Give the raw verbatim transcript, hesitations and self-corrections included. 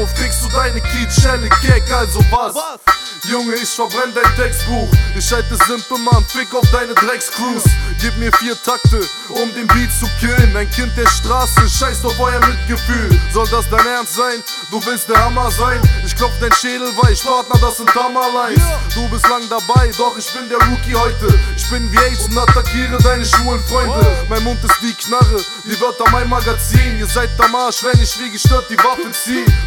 Bahnhof kriegst du deine Kiezschelle, Gag, also was? Junge, ich verbrenn dein Textbuch. Ich halte Simple, Mann, fick auf deine Dreckscrews. Gib mir vier Takte, um den Beat zu killen. Ein Kind der Straße, scheißt auf euer Mitgefühl. Soll das dein Ernst sein? Du willst der Hammer sein? Ich klopf dein Schädel weich, Partner, das sind Hammerlines. Du bist lang dabei, doch ich bin der Rookie heute. Ich bin wie AIDS und attackiere deine schwulen Freunde. Mein Mund ist wie Knarre, die Wörter mein Magazin. Ihr seid am Arsch, wenn ich wie gestört die Waffe zieh.